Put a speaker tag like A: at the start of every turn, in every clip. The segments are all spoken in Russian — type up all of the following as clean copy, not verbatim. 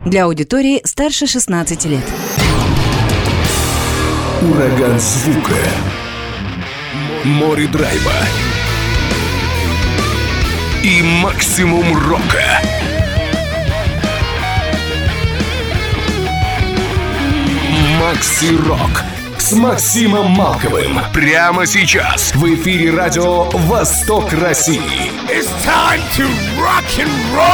A: Для аудитории старше 16 лет.
B: Ураган звука. Море драйва. И максимум рока. Макси Рок с Максимом Малковым. Прямо сейчас в эфире радио «Восток России». It's time to rock and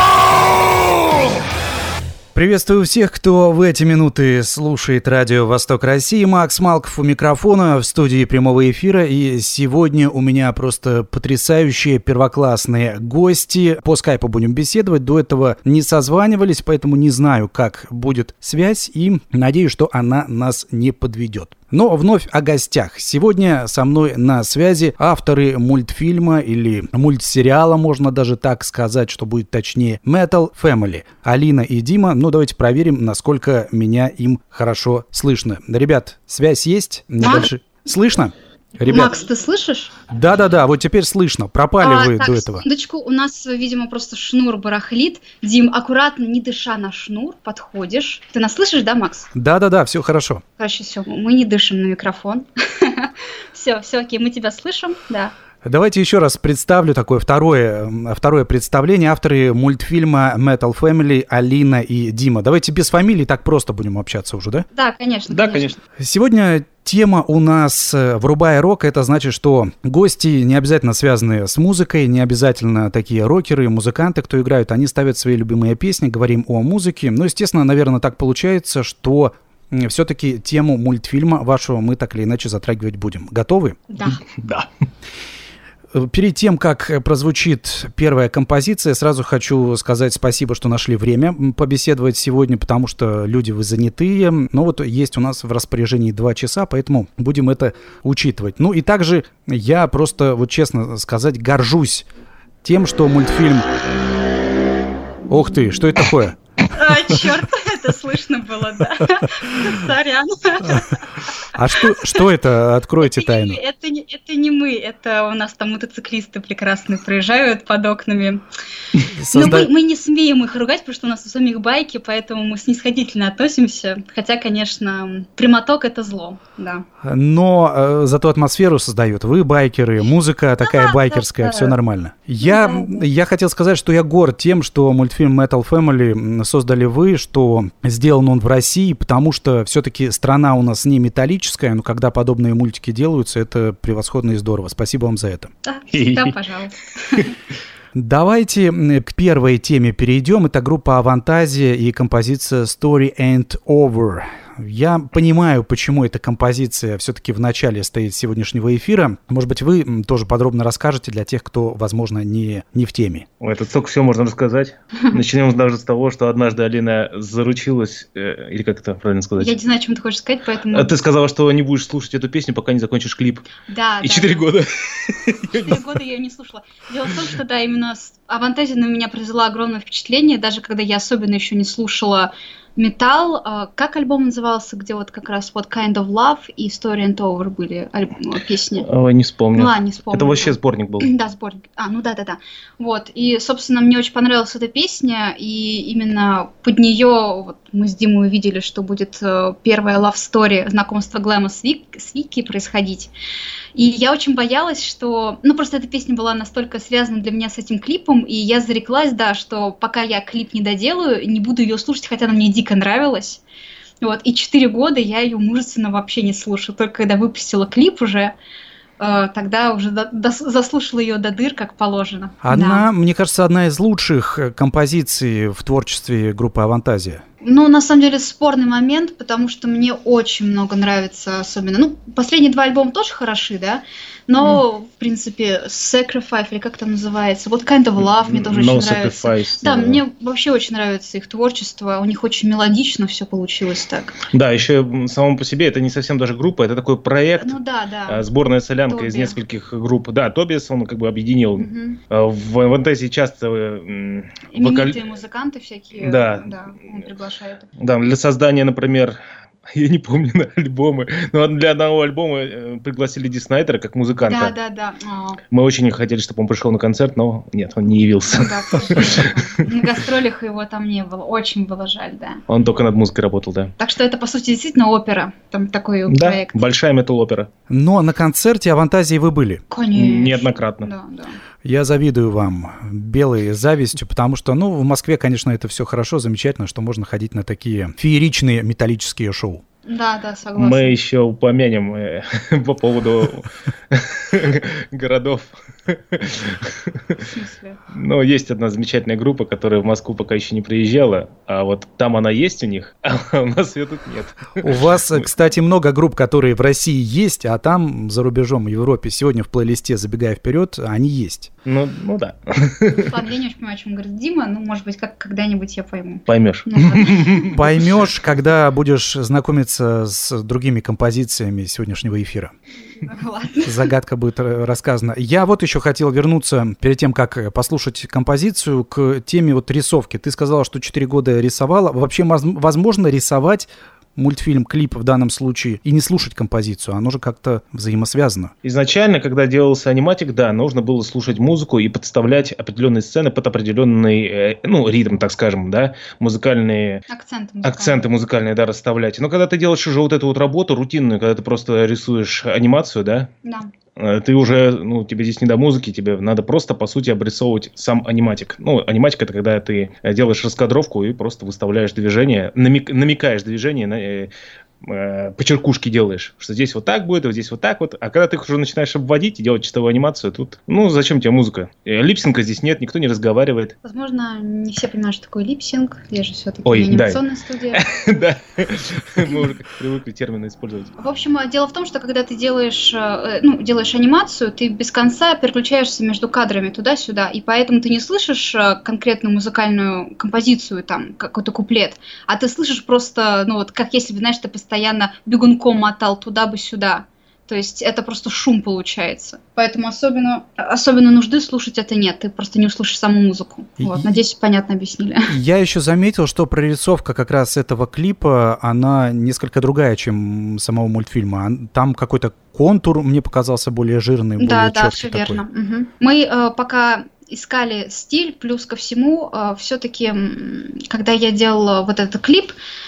B: roll!
C: Приветствую всех, кто в эти минуты слушает радио «Восток России». Макс Малков у микрофона в студии прямого эфира. И сегодня у меня просто потрясающие первоклассные гости. По скайпу будем беседовать. До этого не созванивались, поэтому не знаю, как будет связь. И надеюсь, что она нас не подведет. Но вновь о гостях. Сегодня со мной на связи авторы мультфильма или мультсериала, можно даже так сказать, что будет точнее, Metal Family. Алина и Дима. Ну, давайте проверим, насколько меня им хорошо слышно. Ребят, связь есть? Слышно? Ребят.
D: Макс, ты слышишь?
C: Да, вот теперь слышно. Пропали вы
D: так,
C: до этого.
D: Секундочку, у нас, видимо, просто шнур барахлит. Дим, аккуратно, не дыша на шнур, подходишь. Ты нас слышишь, да, Макс?
C: Да, все хорошо.
D: Короче, все, мы не дышим на микрофон. Все, окей, мы тебя слышим, да.
C: Давайте еще раз представлю такое второе представление. Авторы мультфильма Metal Family Алина и Дима. Давайте без фамилий, так просто будем общаться уже, да?
D: Да, конечно.
C: Сегодня тема у нас «Врубай рок». Это значит, что гости не обязательно связаны с музыкой, не обязательно такие рокеры, музыканты, кто играют. Они ставят свои любимые песни, говорим о музыке. Но, естественно, наверное, так получается, что все-таки тему мультфильма вашего мы так или иначе затрагивать будем. Готовы?
D: Да.
C: Перед тем, как прозвучит первая композиция, сразу хочу сказать спасибо, что нашли время побеседовать сегодня, потому что люди вы занятые. Но вот есть у нас в распоряжении 2 часа, поэтому будем это учитывать. Ну и также я просто, вот честно сказать, горжусь тем, что мультфильм... Ух ты, что это такое?
D: Черт, это слышно было, да. Сорян.
C: А что это? Откройте тайну.
D: Это не мы, это у нас там мотоциклисты прекрасные проезжают под окнами. Но мы не смеем их ругать, потому что у нас у самих байки, поэтому мы снисходительно относимся. Хотя, конечно, прямоток — это зло, да.
C: Но зато атмосферу создают. Вы байкеры, музыка такая байкерская, все нормально. Я хотел сказать, что я горд тем, что мультфильм Metal Family создали вы, что сделан он в России, потому что все-таки страна у нас не металлическая, но когда подобные мультики делаются, это превосходно и здорово. Спасибо вам за это.
D: Да, пожалуйста.
C: Давайте к первой теме перейдем. Это группа «Авантазия» и композиция «Story Ain't Over». Я понимаю, почему эта композиция все-таки в начале стоит сегодняшнего эфира. Может быть, вы тоже подробно расскажете для тех, кто, возможно, не в теме.
E: Это столько всего можно рассказать. Начнем даже с того, что однажды Алина заручилась, или как это правильно сказать?
D: Я не знаю, о чем ты хочешь сказать, поэтому...
E: Ты сказала, что не будешь слушать эту песню, пока не закончишь клип.
D: Да.
E: И 4 года.
D: 4 года я ее не слушала. Дело в том, что, да, именно «Авантазия» на меня произвела огромное впечатление, даже когда я особенно еще не слушала металл. Как альбом назывался, где вот как раз вот Kind of Love и Story Ain't Over были песни?
E: Ой, не вспомню.
D: Не вспомню.
E: Это вообще сборник был.
D: Да, сборник. Да. Вот. И, собственно, мне очень понравилась эта песня, и именно под нее вот мы с Димой увидели, что будет первая love story, знакомство Глэма с Вики происходить. И я очень боялась, что... просто эта песня была настолько связана для меня с этим клипом, и я зареклась, да, что пока я клип не доделаю, не буду ее слушать, хотя она мне дико нравилась. Вот. И 4 года я ее мужественно вообще не слушала. Только когда выпустила клип уже, тогда уже заслушала ее до дыр, как положено.
C: Мне кажется, одна из лучших композиций в творчестве группы «Авантазия».
D: На самом деле, спорный момент, потому что мне очень много нравится, особенно... последние 2 альбома тоже хороши, да? Но, в принципе, Sacrifice, или как это называется, вот Kind of Love мне тоже очень нравится. Да, мне вообще очень нравится их творчество, у них очень мелодично все получилось так.
E: Да, еще само по себе это не совсем даже группа, это такой проект, сборная солянка
D: Тоби.
E: Из нескольких групп. Да, Тобиас он как бы объединил. В «Авантазии» часто...
D: Именитые музыканты всякие,
E: да,
D: он приглашает.
E: Да, для создания, например, Я не помню на альбомы. Но для одного альбома пригласили Ди Снайдера как музыканта.
D: Да.
E: Мы очень хотели, чтобы он пришел на концерт, но нет, он не явился.
D: Да, к сожалению. На гастролях его там не было. Очень было жаль, да.
E: Он только над музыкой работал, да.
D: Так что это, по сути, действительно опера. Там такой проект.
E: Да, большая метал-опера.
C: Но на концерте «Авантазии» вы были?
D: Конечно.
E: Неоднократно.
D: Да.
C: Я завидую вам белой завистью, потому что, в Москве, конечно, это все хорошо, замечательно, что можно ходить на такие фееричные металлические шоу.
D: Да, согласна.
E: Мы еще упомянем по поводу городов.
D: В смысле?
E: Но есть одна замечательная группа, которая в Москву пока еще не приезжала, а вот там она есть у них, а у нас ее тут нет.
C: У вас, кстати, много групп, которые в России есть, а там, за рубежом, в Европе, сегодня в плейлисте, забегая вперед, они есть.
E: Ну да.
D: Ладно, я не очень понимаю, о чем говорит Дима, может быть, когда-нибудь я пойму.
E: Поймешь.
C: Поймешь, когда будешь знакомиться с другими композициями сегодняшнего эфира.
D: Ладно.
C: Загадка будет рассказана. Я вот еще хотел вернуться, перед тем, как послушать композицию, к теме рисовки. Ты сказала, что 4 года рисовала. Вообще возможно рисовать мультфильм, клип в данном случае и не слушать композицию? Оно же как-то взаимосвязано.
E: Изначально, когда делался аниматик, да, нужно было слушать музыку и подставлять определенные сцены под определенный, ритм, так скажем, да, музыкальные... Акценты музыкальные, да, расставлять. Но когда ты делаешь уже эту работу рутинную, когда ты просто рисуешь анимацию, да?
D: Да.
E: Ты уже, тебе здесь не до музыки, тебе надо просто, по сути, обрисовывать сам аниматик. Аниматик — это когда ты делаешь раскадровку и просто выставляешь движение, намекаешь движение, почеркушки делаешь, что здесь вот так будет, вот здесь вот так вот. А когда ты их уже начинаешь обводить и делать чистовую анимацию, тут, зачем тебе музыка? Липсинга здесь нет, никто не разговаривает.
D: Возможно, не все понимают, что такое липсинг. Я же все-таки анимационная студия.
E: Да, мы уже привыкли термины использовать.
D: В общем, дело в том, что когда ты делаешь анимацию, ты без конца переключаешься между кадрами туда-сюда, и поэтому ты не слышишь конкретную музыкальную композицию, там, какой-то куплет, а ты слышишь просто, как если бы, знаешь, ты постоянно бегунком мотал туда бы сюда. То есть это просто шум получается. Поэтому особенно нужды слушать это нет. Ты просто не услышишь саму музыку. Надеюсь, понятно объяснили.
C: Я еще заметил, что прорисовка как раз этого клипа, она несколько другая, чем самого мультфильма. Там какой-то контур мне показался более жирный, более четкий. Да, все
D: верно. Угу. Мы пока искали стиль, плюс ко всему, все-таки, когда я делала этот клип,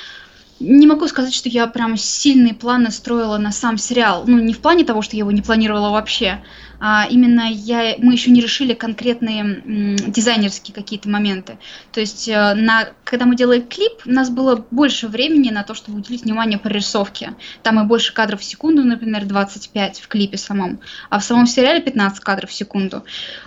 D: не могу сказать, что я прям сильные планы строила на сам сериал. Не в плане того, что я его не планировала вообще, а именно мы еще не решили конкретные дизайнерские какие-то моменты. То есть, когда мы делали клип, у нас было больше времени на то, чтобы уделить внимание прорисовке. Там и больше кадров в секунду, например, 25 в клипе самом, а в самом сериале 15 кадров в секунду.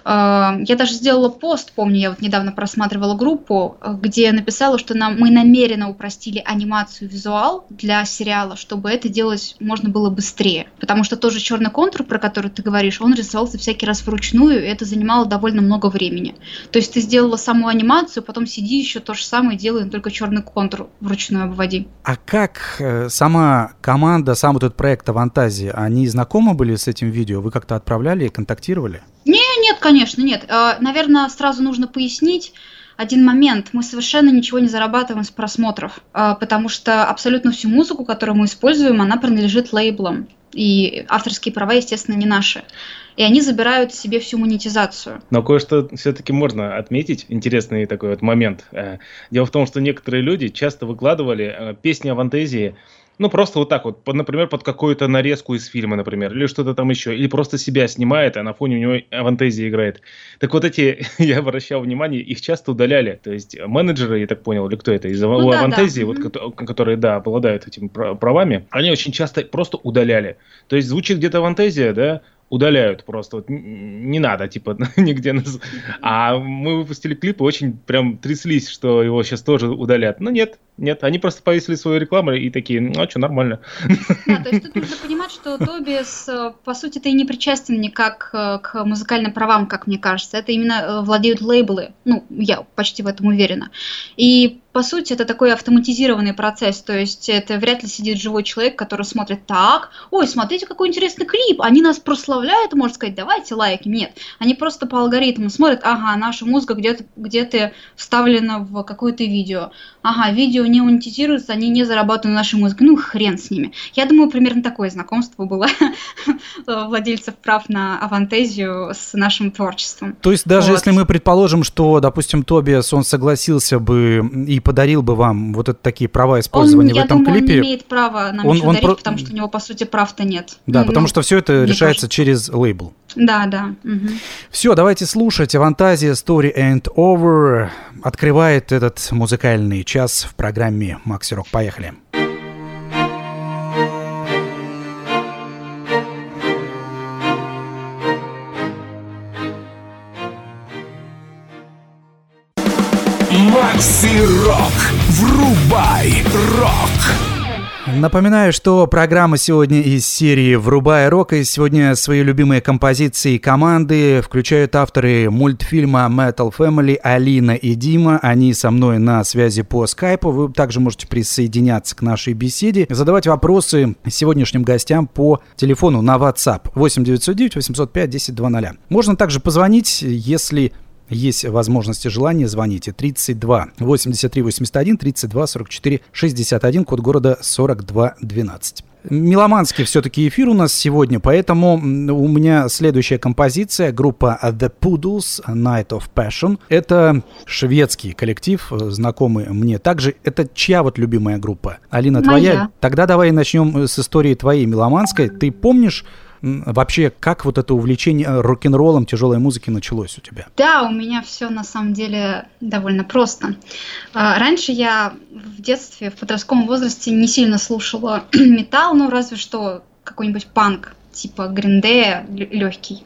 D: Я даже сделала пост, помню, я недавно просматривала группу, где написала, что мы намеренно упростили анимацию и визуал для сериала, чтобы это делать можно было быстрее. Потому что тоже черный контур, про который ты говоришь, он рисовался всякий раз вручную, и это занимало довольно много времени. То есть ты сделала саму анимацию, потом сиди еще то же самое делай, но только черный контур вручную обводи.
C: А как сама команда, сам этот проект «Авантазии», они знакомы были с этим видео? Вы как-то отправляли и контактировали?
D: Нет, конечно, нет. Наверное, сразу нужно пояснить один момент. Мы совершенно ничего не зарабатываем с просмотров, потому что абсолютно всю музыку, которую мы используем, она принадлежит лейблам. И авторские права, естественно, не наши. И они забирают себе всю монетизацию. Но
E: кое-что все-таки можно отметить, интересный такой момент. Дело в том, что некоторые люди часто выкладывали песни Авантазии, просто так например, под какую-то нарезку из фильма, например, или что-то там еще, или просто себя снимает, а на фоне у него Авантазия играет. Так эти, я обращал внимание, их часто удаляли. То есть менеджеры, я так понял, или кто это, из Авантазии, которые, обладают этими правами, они очень часто просто удаляли. То есть звучит где-то Авантазия, да, удаляют просто, не надо, нигде нас. А мы выпустили клип и очень прям тряслись, что его сейчас тоже удалят. Нет, они просто повесили свою рекламу и такие, что, нормально.
D: Да, то есть тут нужно понимать, что Тобиас, по сути, ты и не причастен никак к музыкальным правам, как мне кажется. Это именно владеют лейблы, я почти в этом уверена. И по сути, это такой автоматизированный процесс, то есть это вряд ли сидит живой человек, который смотрит так, ой, смотрите, какой интересный клип, они нас прославляют, можно сказать, давайте лайки. Нет, они просто по алгоритму смотрят, ага, наша музыка где-то вставлена в какое-то видео, ага, видео не монетизируется, они не зарабатывают на нашей музыке, ну хрен с ними. Я думаю, примерно такое знакомство было владельцев прав на Авантезию с нашим творчеством.
C: То есть даже если мы предположим, что, допустим, Тобиас, он согласился бы и подарил бы вам вот это такие права использования в этом клипе.
D: Я думаю, он не имеет права нам ничего дарить, потому что у него, по сути, прав-то нет.
C: Да, потому что все это решается через лейбл.
D: Да.
C: Все, давайте слушать. Авантазия Story Ain't Over открывает этот музыкальный час в программе Макси Рок. Поехали.
B: Макси Рок. Врубай рок.
C: Напоминаю, что программа сегодня из серии «Врубай рок», и сегодня свои любимые композиции команды включают авторы мультфильма Metal Family Алина и Дима. Они со мной на связи по скайпу. Вы также можете присоединяться к нашей беседе, задавать вопросы сегодняшним гостям по телефону на WhatsApp 8 909 805 1020. Можно также позвонить, если есть возможность и желание, звоните 32 83 81 32 44 61, код города 4212. Меломанский все-таки эфир у нас сегодня, поэтому у меня следующая композиция, группа The Poodles, Night of Passion. Это шведский коллектив, знакомый мне также. Это чья вот любимая группа? Алина, твоя?
D: Моя.
C: Тогда давай начнем с истории твоей меломанской. Ты помнишь вообще, как вот это увлечение рок-н-роллом, тяжелой музыки началось у тебя?
D: Да, у меня все на самом деле довольно просто. Раньше я в детстве, в подростковом возрасте не сильно слушала металл, ну разве что какой-нибудь панк, типа Green Day, легкий.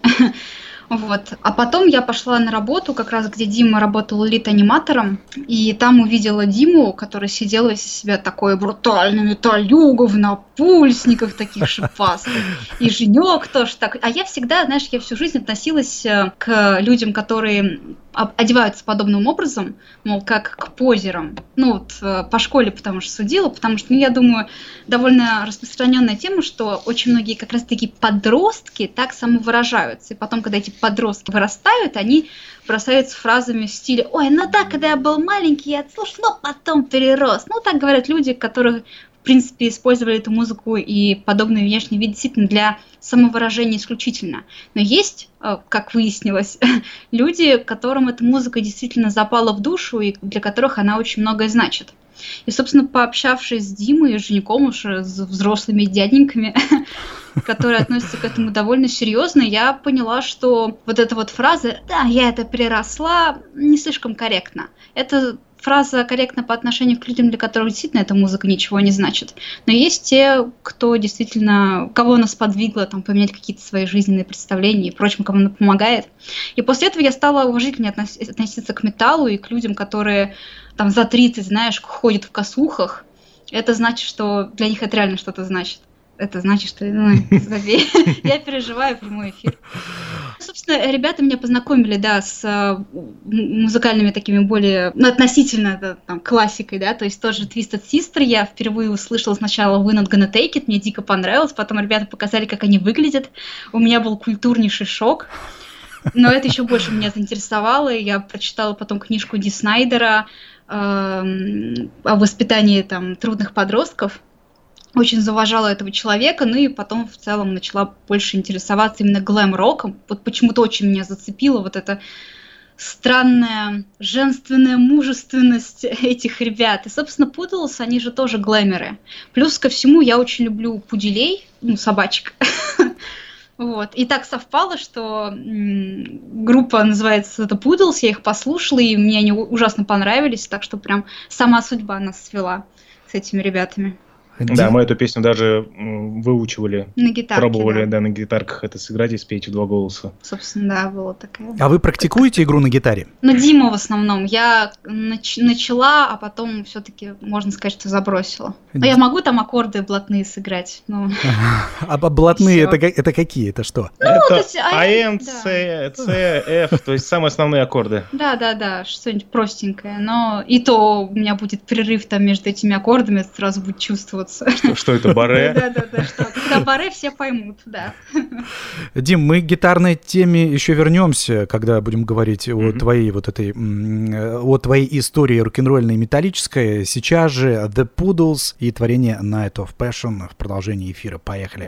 D: Вот. А потом я пошла на работу, как раз где Дима работал лид-аниматором, и там увидела Диму, который сидел из себя такой брутальный металюга в напульсниках таких шипастых, и Женек тоже так. А я всегда, знаешь, я всю жизнь относилась к людям, которые одеваются подобным образом, мол, как к позерам. Ну, вот по школе потому что судила, потому что, ну, я думаю, довольно распространенная тема, что очень многие как раз-таки подростки так самовыражаются. И потом, когда эти подростки вырастают, они бросаются фразами в стиле «Ой, ну да, когда я был маленький, я отслушал, но потом перерос». Ну, так говорят люди, которые, в принципе, использовали эту музыку и подобный внешний вид действительно для самовыражения исключительно. Но есть, как выяснилось, люди, которым эта музыка действительно запала в душу и для которых она очень многое значит. И, собственно, пообщавшись с Димой и Женьком, уже с взрослыми дяденьками, которые относятся к этому довольно серьезно, я поняла, что вот эта вот фраза «да, я это переросла» не слишком корректна. Это фраза корректна по отношению к людям, для которых действительно эта музыка ничего не значит. Но есть те, кто действительно, кого она сподвигла там, поменять какие-то свои жизненные представления и прочим, кому она помогает. И после этого я стала уважительнее относиться к металлу и к людям, которые там за 30, знаешь, ходят в косухах. Это значит, что для них это реально что-то значит. Это значит, что я переживаю прямой эфир. Собственно, ребята меня познакомили, да, с музыкальными такими более, ну, относительно там, классикой, да, то есть тоже Twisted Sister я впервые услышала сначала We're Not Gonna Take It, мне дико понравилось, потом ребята показали, как они выглядят, у меня был культурнейший шок, но это еще больше меня заинтересовало, и я прочитала потом книжку Ди Снайдера о воспитании там трудных подростков. Очень зауважала этого человека, ну и потом в целом начала больше интересоваться именно глэм-роком. Вот почему-то очень меня зацепила вот эта странная женственная мужественность этих ребят. И, собственно, Poodles, они же тоже глэмеры. Плюс ко всему, я очень люблю пуделей, ну, собачек. Вот. И так совпало, что группа называется The Poodles, я их послушала, и мне они ужасно понравились, так что прям сама судьба нас свела с этими ребятами.
E: Да, мы эту песню даже выучивали,
D: На гитарке,
E: пробовали, да, на гитарках это сыграть и спеть в 2 голоса.
D: Собственно, да, была такая.
C: А вы практикуете игру на гитаре?
D: Ну, Дима в основном. Я начала, а потом все-таки, можно сказать, что забросила. Но я могу там аккорды блатные сыграть. Ну.
C: А блатные это какие? Это что?
E: Это АМ, С, F, то есть самые основные аккорды.
D: Да, что-нибудь простенькое. Но и то у меня будет перерыв там между этими аккордами, сразу будет чувствоваться.
E: Что это, баре?
D: Да. Когда баре, все поймут, да.
C: Дим, мы к гитарной теме еще вернемся, когда будем говорить о твоей вот этой, о твоей истории рок-н-ролльной и металлической. Сейчас же The Poodles и творение Night of Passion в продолжении эфира. Поехали.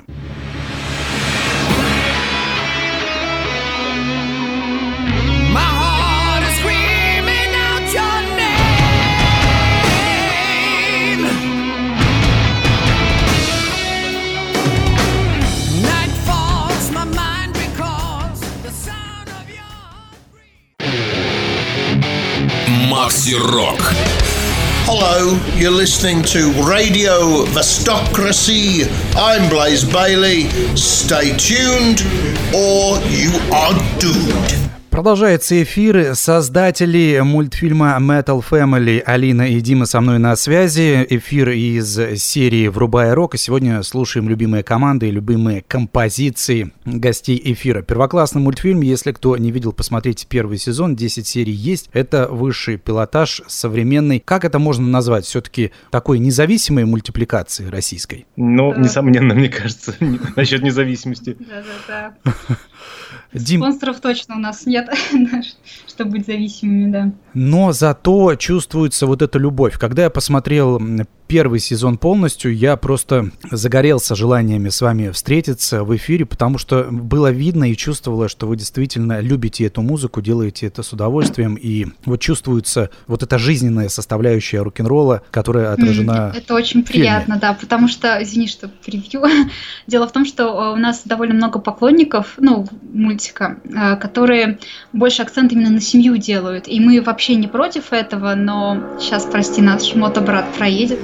B: Макси Рок.
F: Hello, you're listening to Radio Vestocracy. I'm Blaze Bailey. Stay tuned or you are doomed.
C: Продолжается эфир. Создатели мультфильма Metal Family Алина и Дима со мной на связи. Эфир из серии «Врубай рок». И сегодня слушаем любимые команды и любимые композиции гостей эфира. Первоклассный мультфильм. Если кто не видел, посмотрите первый сезон. 10 серий есть. Это высший пилотаж современный. Как это можно назвать? Все-таки такой независимой мультипликации российской?
E: Ну, несомненно, мне кажется, насчет независимости.
D: Да.
C: Дим...
D: Спонсоров точно у нас нет, чтобы быть зависимыми, да.
C: Но зато чувствуется вот эта любовь. Когда я посмотрел первый сезон полностью, я просто загорелся желаниями с вами встретиться в эфире, потому что было видно и чувствовалось, что вы действительно любите эту музыку, делаете это с удовольствием, и вот чувствуется вот эта жизненная составляющая рок-н-ролла, которая отражена
D: Это очень приятно, да, потому что, извини, что перебью, дело в том, что у нас довольно много поклонников, мультика, которые больше акцент именно на семью делают, и мы вообще не против этого, но сейчас, прости, наш мотобрат проедет.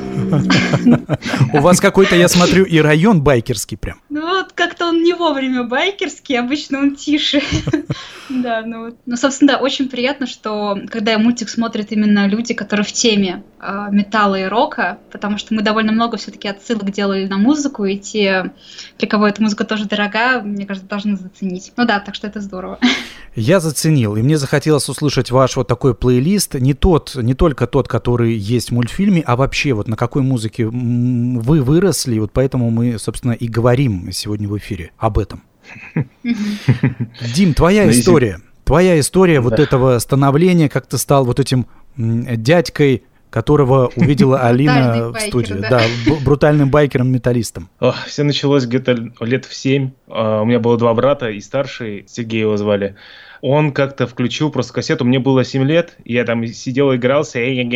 C: У вас какой-то, я смотрю, и район байкерский прям.
D: Ну вот как-то он не вовремя байкерский, обычно он тише. Да, собственно, да, очень приятно, что когда мультик смотрят именно люди, которые в теме металла и рока, потому что мы довольно много все-таки отсылок делали на музыку, и те, для кого эта музыка тоже дорога, мне кажется, должны заценить. Ну да, так что это здорово.
C: Я заценил, и мне захотелось услышать ваш вот такой плейлист, не только тот, который есть в мультфильме, а вообще вот на какой музыке вы выросли, вот поэтому мы, собственно, и говорим сегодня в эфире об этом. Дим, твоя история вот этого становления, как ты стал вот этим дядькой, которого увидела Алина в студии. Да, брутальным байкером-металлистом.
E: Все началось где-то лет в 7. У меня было 2 брата, и старший, Сергей его звали. Он как-то включил просто кассету, мне было 7 лет, я там сидел, игрался,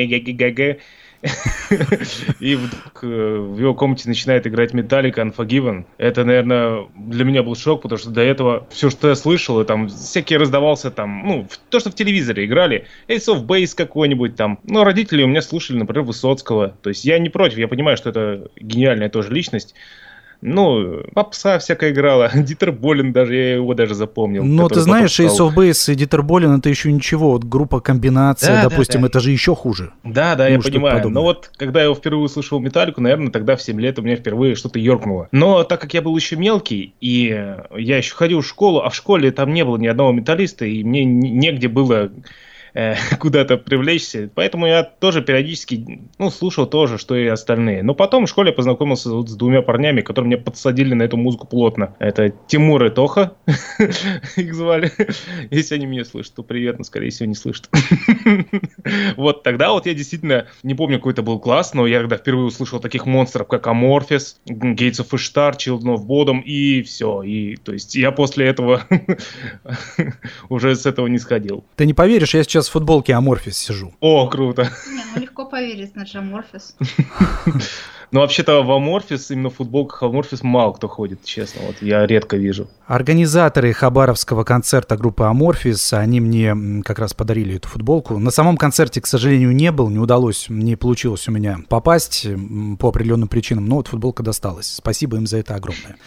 E: и вдруг в его комнате начинает играть Metallica Unforgiven. Это, наверное, для меня был шок, потому что до этого все, что я слышал, и там всякие раздавался там, то, что в телевизоре играли, Ace of Base какой-нибудь там. Но родители у меня слушали, например, Высоцкого. То есть я не против, я понимаю, что это гениальная тоже личность. Попса всякая играла, Дитер Болин даже, я его даже запомнил.
C: Но ты знаешь, Ace of Base и Дитер Болин это еще ничего, вот группа комбинация, допустим, это же еще хуже.
E: Да, я понимаю, но вот когда я впервые услышал Металлику, наверное, тогда в 7 лет у меня впервые что-то ёркнуло. Но так как я был еще мелкий, и я еще ходил в школу, а в школе там не было ни одного металлиста, и мне негде было куда-то привлечься. Поэтому я тоже периодически слушал тоже, что и остальные. Но потом в школе я познакомился с 2 парнями, которые меня подсадили на эту музыку плотно. Это Тимур и Тоха, их звали. Если они меня слышат, то привет, но скорее всего не слышат. Вот тогда вот я действительно, не помню, какой это был класс, но я когда впервые услышал таких монстров, как Amorphis, Gates of Ishtar, Children of Bodom, и все. И то есть я после этого уже с этого не сходил.
C: Ты не поверишь, я сейчас в футболке Amorphis сижу.
E: О, круто.
D: Легко поверить, значит, Amorphis.
E: Но вообще-то в Аморфис, именно в футболках Аморфис мало кто ходит, честно. Вот я редко вижу.
C: Организаторы хабаровского концерта группы Аморфис, они мне как раз подарили эту футболку. На самом концерте, к сожалению, не был, не получилось у меня попасть по определенным причинам, но вот футболка досталась. Спасибо им за это огромное.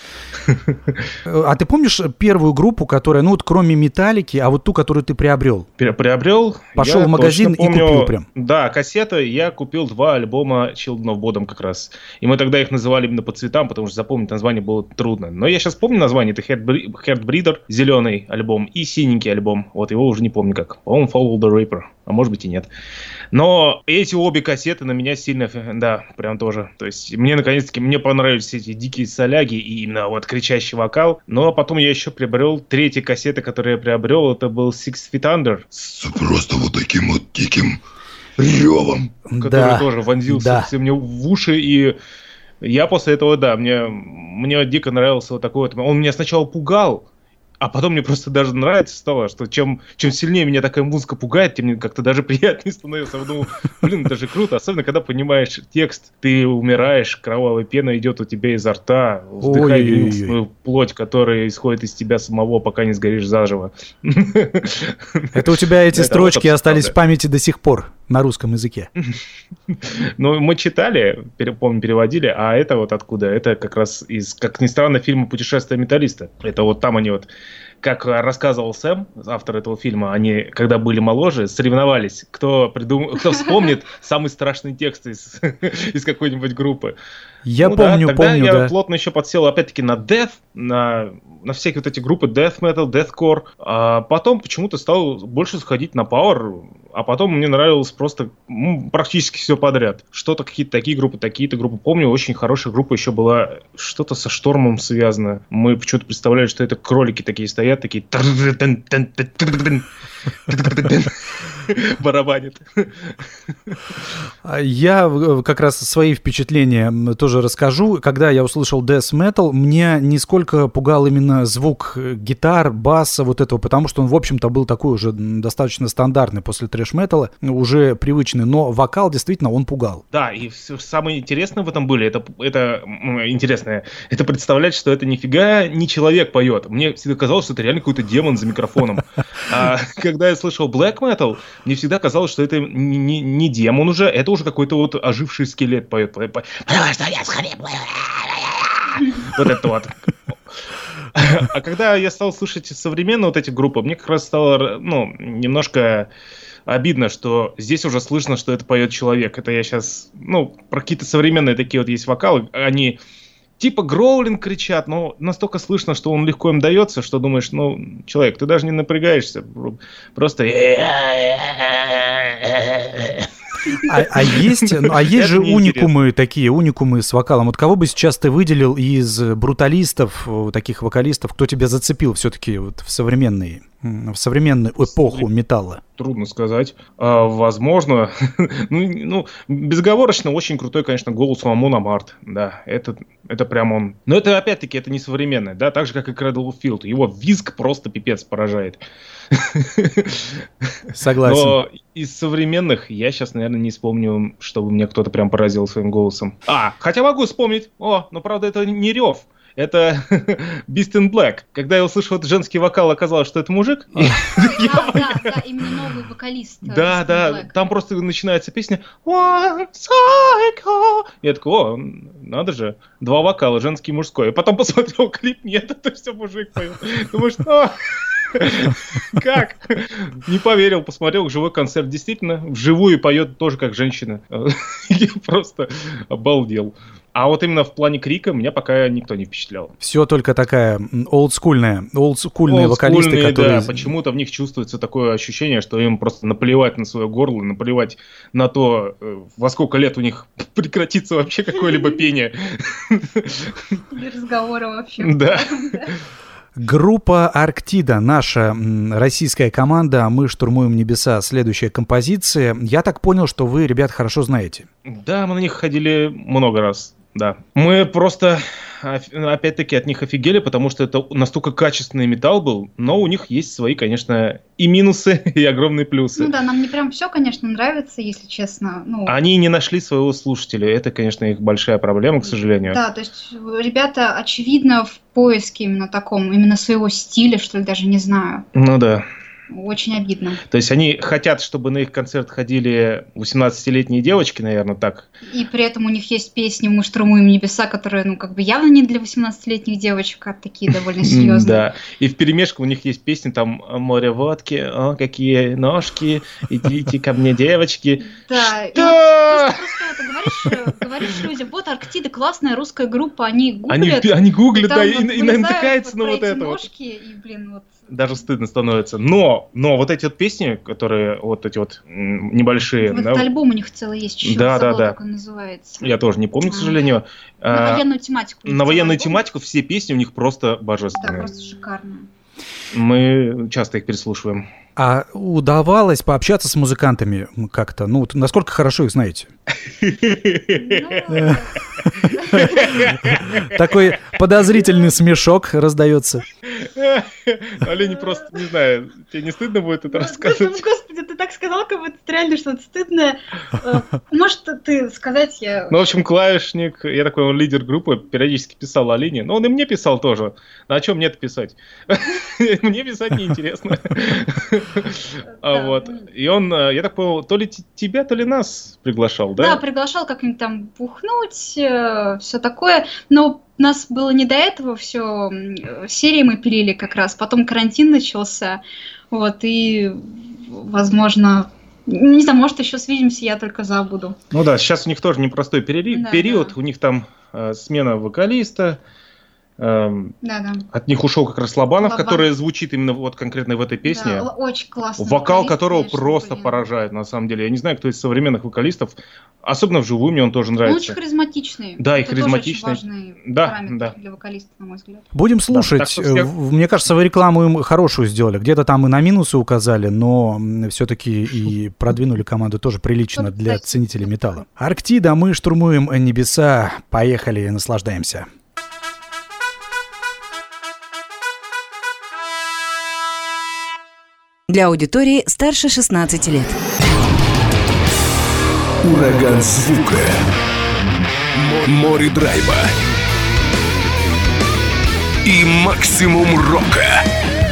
C: А ты помнишь первую группу, которая, ну вот кроме Металлики, а вот ту, которую ты приобрел?
E: Приобрел.
C: Пошел в магазин и купил прям.
E: Да, кассеты. Я купил 2 альбома Children of Bodom как раз. И мы тогда их называли именно по цветам, потому что запомнить название было трудно. Но я сейчас помню название. Это Heartbreeder, зеленый альбом, и синенький альбом. Вот его уже не помню как. По-моему, Follow the Reaper. А может быть и нет. Но эти обе кассеты на меня сильно, да, прям тоже. То есть мне наконец-таки, мне понравились эти дикие соляги и именно вот кричащий вокал. Но потом я еще приобрел 3-й кассеты, которые я приобрел. Это был Six Feet Under.
B: С просто вот таким вот диким ревом.
E: Который тоже вонзился все мне в уши. И я после этого, да, мне дико нравился вот такой вот. Он меня сначала пугал. А потом мне просто даже нравится стало, что чем сильнее меня такая музыка пугает, тем мне как-то даже приятнее становится. Я думаю, блин, это же круто. Особенно, когда понимаешь текст, ты умираешь, кровавая пена идет у тебя изо рта, вдыхай свою плоть, которая исходит из тебя самого, пока не сгоришь заживо.
C: Это у тебя эти строчки остались в памяти до сих пор на русском языке.
E: Ну, мы читали, помню, переводили, а это вот откуда? Это как раз из, как ни странно, фильма «Путешествие металлиста». Это вот там они вот, как рассказывал Сэм, автор этого фильма, они, когда были моложе, соревновались, кто вспомнит самый страшный текст из какой-нибудь группы.
C: Я помню,
E: тогда я плотно еще подсел, опять-таки, на death, на всякие вот эти группы death metal, deathcore, а потом почему-то стал больше сходить на power, а потом мне нравилось просто практически все подряд. Что-то, какие-то такие группы, такие-то группы. Помню, очень хорошая группа еще была, что-то со Штормом связано. Мы почему-то представляли, что это кролики такие стоят, такие барабанят.
C: Я как раз свои впечатления тоже расскажу. Когда я услышал death metal, меня нисколько пугал именно звук гитар, баса, вот этого, потому что он, в общем-то, был такой уже достаточно стандартный после трэш-металла, уже привычный, но вокал действительно он пугал.
E: Да, и самое интересное в этом были, это интересное, это представлять, что это нифига не человек поет. Мне всегда казалось, что это реально какой-то демон за микрофоном. А когда я слышал black metal, мне всегда казалось, что это не демон уже, это уже какой-то вот оживший скелет поет. Потому что я схлеб. Вот это вот. А когда я стал слышать современные вот эти группы, мне как раз стало, немножко обидно, что здесь уже слышно, что это поет человек. Это я сейчас, про какие-то современные такие вот есть вокалы, они типа гроулинг кричат, но настолько слышно, что он легко им дается, что думаешь, человек, ты даже не напрягаешься, просто...
C: А есть же уникумы такие, уникумы с вокалом. Вот кого бы сейчас ты выделил из бруталистов, таких вокалистов, кто тебя зацепил все-таки вот в современную эпоху металла?
E: Трудно сказать. Возможно. Безоговорочно очень крутой, конечно, голос у Амон Амарт. Да, это прям он. Но это, опять-таки, это не современное, да, так же, как и Cradle of Filth. Его визг просто пипец поражает.
C: Согласен.
E: Но из современных я сейчас, наверное, не вспомню, чтобы меня кто-то прям поразил своим голосом. Хотя могу вспомнить. Но, правда, это не рев. Это Beast in Black. Когда я услышал этот женский вокал, оказалось, что это мужик.
D: Да, именно новый вокалист.
E: Да, там просто начинается песня One Psycho. Я такой, надо же, 2 вокала, женский и мужской. А потом посмотрел клип, нет, это все мужик поет. Думаю, что... Как? Не поверил, посмотрел живой концерт. Действительно, вживую поет тоже как женщина. Я просто обалдел. А вот именно в плане крика меня пока никто не впечатлял.
C: Все только такая олдскульные вокалисты, которые...
E: Да, почему-то в них чувствуется такое ощущение, что им просто наплевать на свое горло, наплевать на то, во сколько лет у них прекратится вообще какое-либо пение.
D: Или разговоры вообще.
E: Да.
C: Группа «Арктида», наша российская команда, «Мы штурмуем небеса», следующая композиция. Я так понял, что вы, ребят, хорошо знаете.
E: Да, мы на них ходили много раз, да. Мы просто опять-таки от них офигели, потому что это настолько качественный металл был, но у них есть свои, конечно, и минусы, и огромные плюсы.
D: Ну да, нам не прям все, конечно, нравится, если честно.
E: Они не нашли своего слушателя, это, конечно, их большая проблема, к сожалению.
D: Да, то есть ребята, очевидно, в поиске именно таком, именно своего стиля, что ли, даже не знаю.
E: Ну да.
D: Очень обидно.
E: То есть они хотят, чтобы на их концерт ходили 18-летние девочки, наверное, так.
D: И при этом у них есть песни «Мы штурмуем небеса», которые, явно не для 18-летних девочек, а такие довольно серьезные.
E: Да, и вперемешку у них есть песни там «Море водки», «О, какие ножки», «Идите ко мне, девочки».
D: Да, и просто говоришь людям, вот Арктида, классная русская группа, они гуглят.
E: Они гуглят, да, и натыкаются на вот это вот. Даже стыдно становится. Но вот эти вот песни, которые вот эти вот небольшие...
D: Этот альбом у них целый есть еще, забыла, как он называется.
E: Я тоже не помню, к сожалению.
D: На военную тематику.
E: На военную тематику все песни у них просто божественные.
D: Да, просто шикарные.
E: Мы часто их переслушиваем.
C: А удавалось пообщаться с музыкантами как-то? Насколько хорошо их знаете? Такой подозрительный смешок раздается.
E: Олени просто, не знаю, тебе не стыдно будет это рассказывать?
D: Господи, ты так сказал, как будто это реально что-то стыдное. Может, ты сказать, я...
E: В общем, клавишник, я такой, он лидер группы, периодически писал Олене, но он и мне писал тоже. Ну, а что мне-то писать? Мне писать неинтересно. И он, я так понял, то ли тебя, то ли нас приглашал, да?
D: Да, приглашал как-нибудь там бухнуть, все такое, но у нас было не до этого все, серии мы пилили как раз, потом карантин начался, и, возможно, не знаю, может, еще свидимся, я только забуду.
E: Ну да, сейчас у них тоже непростой период, у них там смена вокалиста. От них ушел как раз Лобанов, который звучит именно вот конкретно в этой песне.
D: Да, очень классно.
E: Вокал которого просто поражает, на самом деле. Я не знаю, кто из современных вокалистов, особенно вживую мне он тоже нравится.
D: Он очень харизматичный.
E: Да, и харизматичный.
D: Это тоже очень важный параметр для вокалиста, на мой взгляд.
C: Будем слушать. Мне кажется, вы рекламу им хорошую сделали. Где-то там и на минусы указали, но все-таки и продвинули команду тоже прилично для ценителей металла. Арктида, мы штурмуем небеса. Поехали, наслаждаемся.
A: Для аудитории старше 16 лет.
G: Ураган звука. Море драйва. И максимум рока.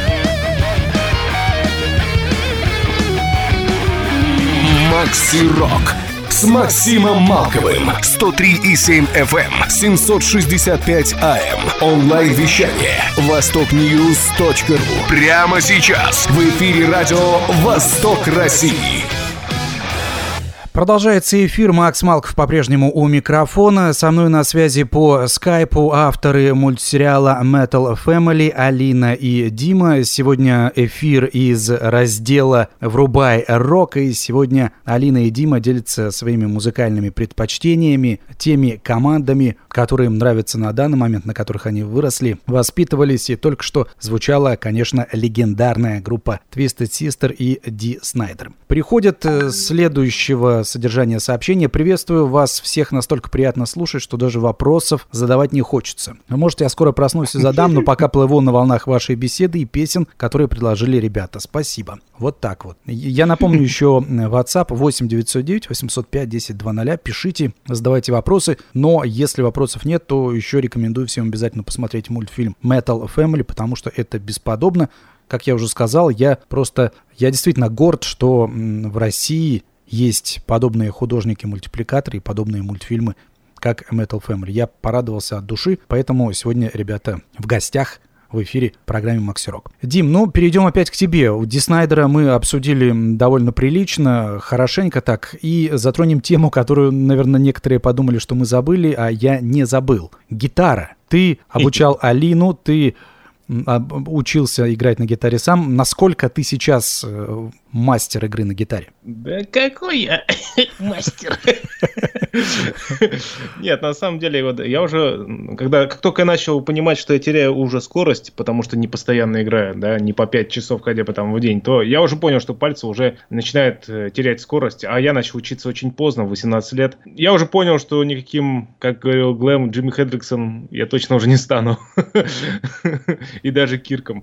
G: Макси Рок. С Максимом Малковым. 103,7 FM, 765 AM. Онлайн-вещание. Востокньюз.ру. Прямо сейчас. В эфире радио «Восток России».
C: Продолжается эфир. Макс Малков по-прежнему у микрофона. Со мной на связи по скайпу авторы мультсериала Metal Family Алина и Дима. Сегодня эфир из раздела «Врубай рок». И сегодня Алина и Дима делятся своими музыкальными предпочтениями, теми командами, которые им нравятся на данный момент, на которых они выросли, воспитывались. И только что звучала, конечно, легендарная группа Twisted Sister и Ди Снайдер. Приходит следующего содержания сообщения. Приветствую вас всех, настолько приятно слушать, что даже вопросов задавать не хочется. Может, я скоро проснусь и задам, но пока плыву на волнах вашей беседы и песен, которые предложили ребята. Спасибо. Вот так вот. Я напомню еще WhatsApp 8 909 805 1020. Пишите, задавайте вопросы, но если вопросов нет, то еще рекомендую всем обязательно посмотреть мультфильм Metal Family, потому что это бесподобно. Как я уже сказал, я действительно горд, что в России есть подобные художники-мультипликаторы и подобные мультфильмы, как Metal Family. Я порадовался от души, поэтому сегодня ребята в гостях в эфире программы Макси Рок. Дим, перейдем опять к тебе. У Ди Снайдера мы обсудили довольно прилично, хорошенько так, и затронем тему, которую, наверное, некоторые подумали, что мы забыли, а я не забыл. Гитара. Ты обучал Алину, ты учился играть на гитаре сам. Насколько ты сейчас мастер игры на гитаре?
E: Да какой я мастер? Нет, на самом деле, вот я уже, как только я начал понимать, что я теряю уже скорость, потому что не постоянно играю, да, не по 5 часов хотя бы там в день, то я уже понял, что пальцы уже начинают терять скорость, а я начал учиться очень поздно, в 18 лет. Я уже понял, что никаким, как говорил Глэм, Джимми Хендриксом я точно уже не стану. И даже Кирком.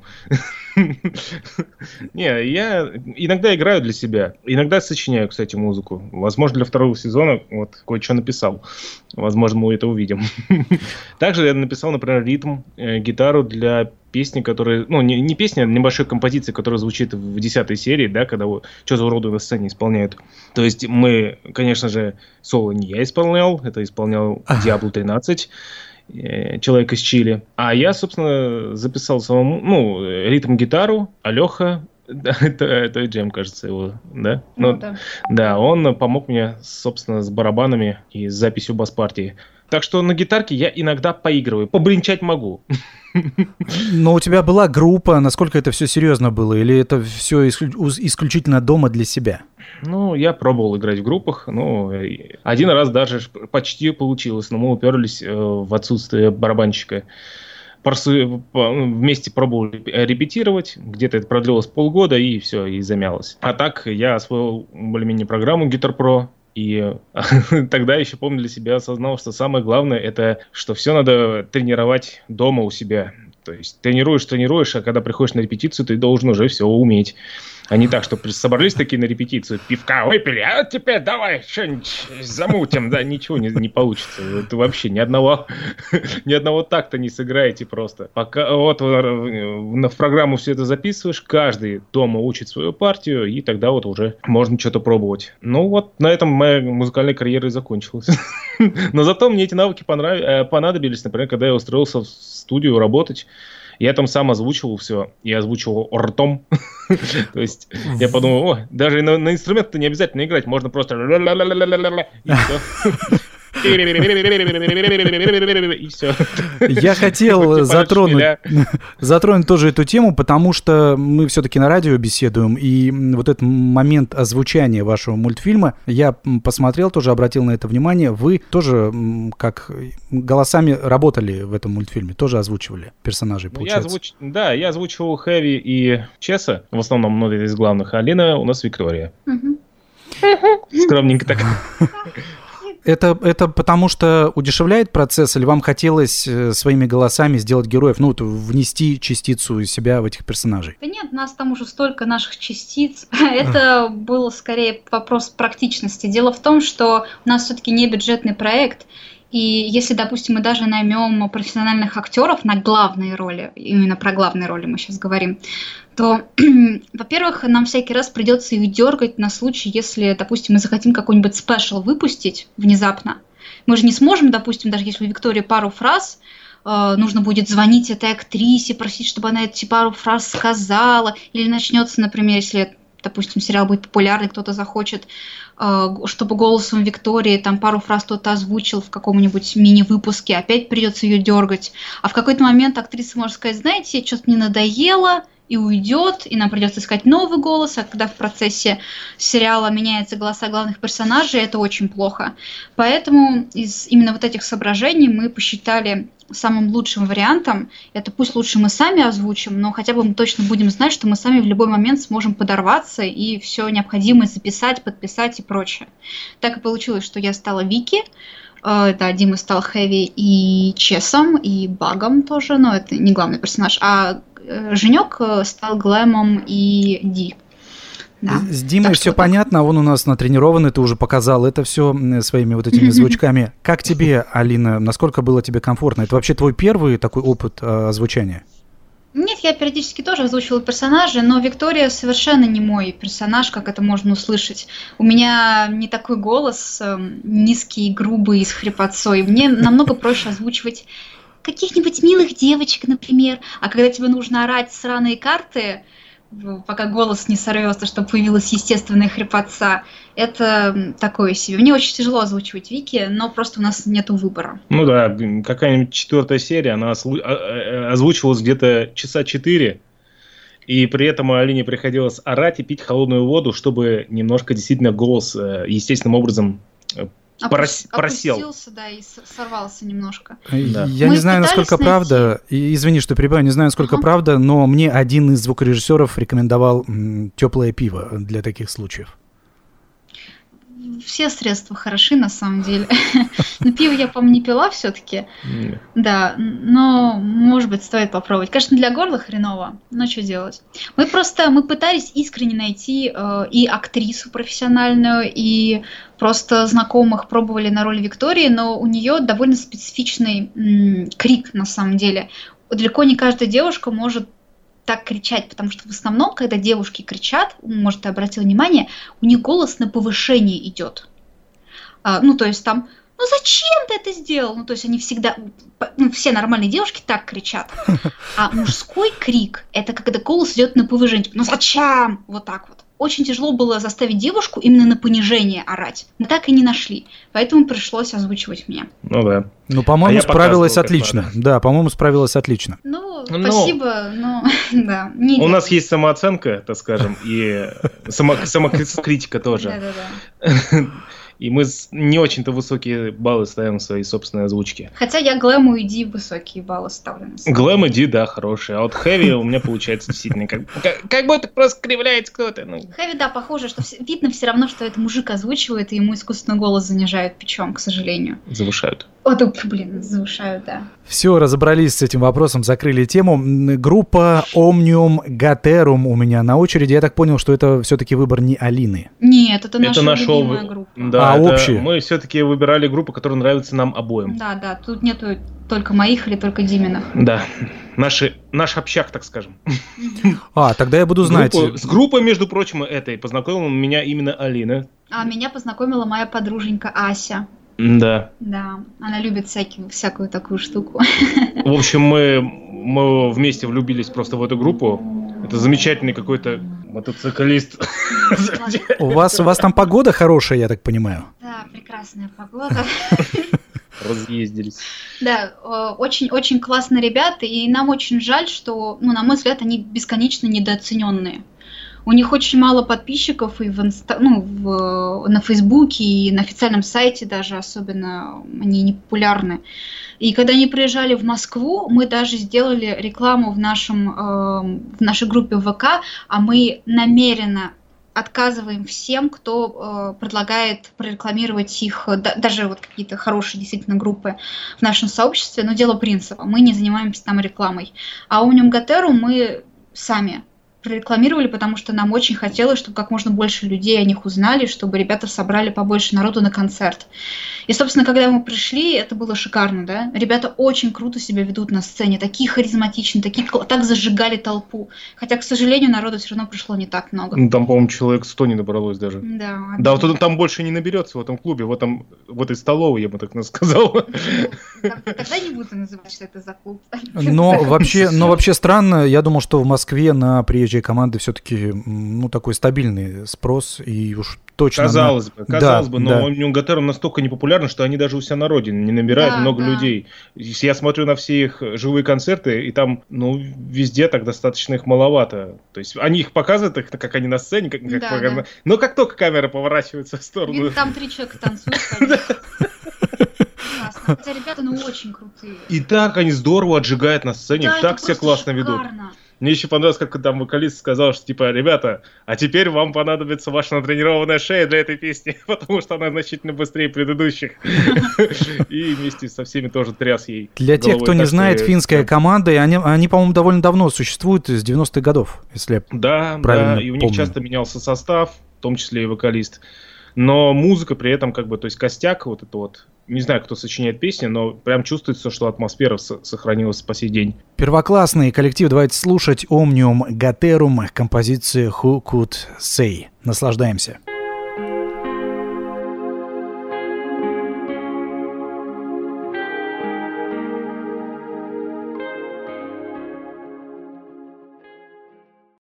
E: Не, я иногда играю для себя, иногда сочиняю, кстати, музыку. Возможно, для второго сезона вот кое-что написал. Возможно, мы это увидим. Также я написал, например, ритм, гитару для песни, которая... Ну, не песни, а небольшой композиции, которая звучит в 10-й серии, да, когда «Что за уроды на сцене» исполняют. То есть мы, конечно же, соло не я исполнял, это исполнял Diablo 13, человек из Чили. А я, собственно, записал самому, ритм-гитару, а Леха, это Джем, кажется, его, да? Да, он помог мне, собственно, с барабанами и с записью бас-партии. Так что на гитарке я иногда поигрываю, побринчать могу.
C: Но у тебя была группа, насколько это все серьезно было? Или это все исключительно дома для себя?
E: Ну, я пробовал играть в группах, один раз даже почти получилось, но мы уперлись в отсутствие барабанщика. Вместе пробовали репетировать, где-то это продлилось полгода, и все, и замялось. А так я освоил более-менее программу Guitar Pro, и тогда еще, помню, для себя осознал, что самое главное, это что все надо тренировать дома у себя. То есть тренируешь, а когда приходишь на репетицию, ты должен уже все уметь. А не так, что собрались такие на репетицию, пивка выпили, а теперь давай что-нибудь замутим. Да, ничего не получится. Это вообще ни одного такта не сыграете просто. Пока вот в программу все это записываешь, каждый дома учит свою партию, и тогда вот уже можно что-то пробовать. Ну вот на этом моя музыкальная карьера и закончилась. Но зато мне эти навыки понадобились, например, когда я устроился в студию работать. Я там сам озвучивал все, я озвучивал ртом. То есть я подумал, даже на инструмент-то не обязательно играть, можно просто... И все. И все.
C: Я хотел затронуть тоже эту тему, потому что мы все-таки на радио беседуем, и вот этот момент озвучания вашего мультфильма, я посмотрел, тоже обратил на это внимание, вы тоже как голосами работали в этом мультфильме, тоже озвучивали персонажей, получается.
E: Я озвучивал Хэви и Чеса, в основном, из главных, а Лина у нас Виктория. Скромненько так.
C: Это потому что удешевляет процесс, или вам хотелось своими голосами сделать героев, внести частицу себя в этих персонажей?
D: Да нет, нас там уже столько наших частиц. Это был скорее вопрос практичности. Дело в том, что у нас все-таки не бюджетный проект, и если, допустим, мы даже наймем профессиональных актеров на главные роли, именно про главные роли мы сейчас говорим, то, во-первых, нам всякий раз придется их дергать на случай, если, допустим, мы захотим какой-нибудь спешл выпустить внезапно. Мы же не сможем, допустим, даже если у Виктории пару фраз, нужно будет звонить этой актрисе, просить, чтобы она эти пару фраз сказала, или начнется, например, если, допустим, сериал будет популярный, кто-то захочет, чтобы голосом Виктории там пару фраз кто-то озвучил в каком-нибудь мини-выпуске, опять придется ее дергать. А в какой-то момент актриса может сказать, знаете, что-то мне надоело, и уйдет, и нам придется искать новый голос, а когда в процессе сериала меняются голоса главных персонажей, это очень плохо. Поэтому из именно вот этих соображений мы посчитали самым лучшим вариантом, это пусть лучше мы сами озвучим, но хотя бы мы точно будем знать, что мы сами в любой момент сможем подорваться и все необходимое записать, подписать и прочее. Так и получилось, что я стала Вики, да, Дима стал Хэви и Чесом, и Багом тоже, но это не главный персонаж, а Женек стал Глэмом и Ди. Да.
C: С Димой все понятно, он у нас натренирован, ты уже показал это все своими вот этими звучками. Как тебе, Алина, насколько было тебе комфортно? Это вообще твой первый такой опыт озвучания?
D: Нет, я периодически тоже озвучивала персонажей, но Виктория совершенно не мой персонаж, как это можно услышать. У меня не такой голос, низкий, грубый, с хрипотцой. Мне намного проще озвучивать каких-нибудь милых девочек, например. А когда тебе нужно орать сраные карты, пока голос не сорвется, чтобы появилась естественная хрипотца. Это такое себе. Мне очень тяжело озвучивать Вики, но просто у нас нету выбора.
E: Ну да, какая-нибудь 4-я серия, она озвучивалась где-то часа 4, и при этом Алине приходилось орать и пить холодную воду, чтобы немножко действительно голос естественным образом просел.
D: Опустился, да, и сорвался немножко.
C: Да. Я не знаю, насколько правда, извини, что перебиваю, не знаю, насколько правда, но мне один из звукорежиссеров рекомендовал теплое пиво для таких случаев.
D: Все средства хороши, на самом деле. Но пиво я, по-моему, не пила все-таки. Да, но, может быть, стоит попробовать. Конечно, для горла хреново, но что делать? Мы пытались искренне найти и актрису профессиональную, и просто знакомых пробовали на роль Виктории, но у нее довольно специфичный крик, на самом деле. Далеко не каждая девушка может так кричать, потому что в основном, когда девушки кричат, может, ты обратил внимание, у них голос на повышение идет. То есть там, зачем ты это сделал? То есть они всегда, все нормальные девушки так кричат. А мужской крик, это когда голос идет на повышение. Зачем? Вот так вот. Очень тяжело было заставить девушку именно на понижение орать. Мы так и не нашли. Поэтому пришлось озвучивать мне.
E: Ну да.
C: По-моему, справилась отлично. Да, по-моему, справилась отлично.
D: Спасибо, но да.
E: У нас есть самооценка, так скажем, и самокритика тоже.
D: Да-да-да.
E: И мы не очень-то высокие баллы ставим в своей собственной озвучке.
D: Хотя я Глэму и Ди высокие баллы ставлю.
E: Глэм и Ди, да, хорошие. А вот Хэви у меня получается действительно как будто просто кривляется кто-то.
D: Хэви, да, похоже, что видно все равно, что это мужик озвучивает, и ему искусственный голос занижают печом, к сожалению.
E: Завышают.
D: Завышают, да.
C: Все, разобрались с этим вопросом, закрыли тему. Группа Omnium Gatherum у меня на очереди. Я так понял, что это все-таки выбор не Алины.
D: Нет, это наша любимая группа.
E: Да,
C: общие?
E: Мы все-таки выбирали группу, которая нравится нам обоим.
D: Да, тут нету только моих или только Диминых.
E: Да, наш общак, так скажем.
C: Тогда я буду знать.
E: С группой, между прочим, этой познакомила меня именно Алина.
D: А меня познакомила моя подруженька Ася.
E: Да.
D: Да, она любит всякую такую штуку.
E: В общем, мы вместе влюбились просто в эту группу. Это замечательный какой-то мотоциклист.
C: У вас там погода хорошая, я так понимаю?
D: Да, прекрасная погода.
E: Разъездились.
D: Да, очень-очень классные ребята, и нам очень жаль, что, на мой взгляд, они бесконечно недооцененные. У них очень мало подписчиков и на Фейсбуке, и на официальном сайте даже особенно они не популярны. И когда они приезжали в Москву, мы даже сделали рекламу в нашей группе ВК, а мы намеренно отказываем всем, кто предлагает прорекламировать их, даже вот какие-то хорошие действительно группы в нашем сообществе, но дело принципа, мы не занимаемся там рекламой. А Omnium Gatherum мы сами прорекламировали, потому что нам очень хотелось, чтобы как можно больше людей о них узнали, чтобы ребята собрали побольше народу на концерт. И, собственно, когда мы пришли, это было шикарно, да? Ребята очень круто себя ведут на сцене, такие харизматичные, так зажигали толпу. Хотя, к сожалению, народу все равно пришло не так много.
E: Там, по-моему, человек 100 не набралось даже.
D: Да,
E: вот там больше не наберется в этом клубе, в этой столовой, я бы так сказал.
D: Тогда не буду называть, что это за клуб.
C: Но вообще странно, я думал, что в Москве на приезжие команды все-таки такой стабильный спрос, и уж точно...
E: Казалось бы, но Omnium Gatherum настолько непопулярны, что они даже у себя на родине не набирают много людей. Я смотрю на все их живые концерты, и там, везде так достаточно их маловато. То есть они их показывают, как они на сцене, но как только камера поворачивается в сторону...
D: Видно, там 3 человека танцуют. Хотя ребята, очень крутые.
E: И так они здорово отжигают на сцене, так все классно ведут. Мне еще понравилось, как там вокалист сказал, что типа, ребята, а теперь вам понадобится ваша натренированная шея для этой песни, потому что она значительно быстрее предыдущих. И вместе со всеми тоже тряс ей.
C: Для тех, кто не знает, финская команда, и они, по-моему, довольно давно существуют, с 90-х годов, если я правильно помню.
E: Да, и у них часто менялся состав, в том числе и вокалист. Но музыка при этом, то есть костяк вот это вот, не знаю, кто сочиняет песни, но прям чувствуется, что атмосфера сохранилась по сей день.
C: Первоклассный коллектив, давайте слушать Omnium Gatherum, композиция Who Could Say. Наслаждаемся.